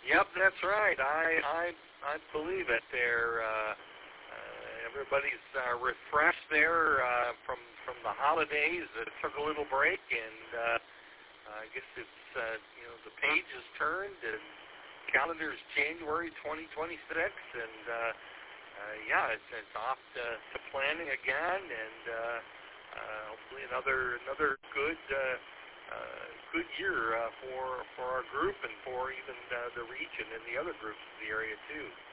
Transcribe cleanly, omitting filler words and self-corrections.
Yep, that's right. I believe it. Everybody's refreshed there from the holidays. It took a little break, and I guess it's the page is turned, and calendar's January 2026, and it's off to planning again, and hopefully another good year for our group and for even the region and the other groups in the area too.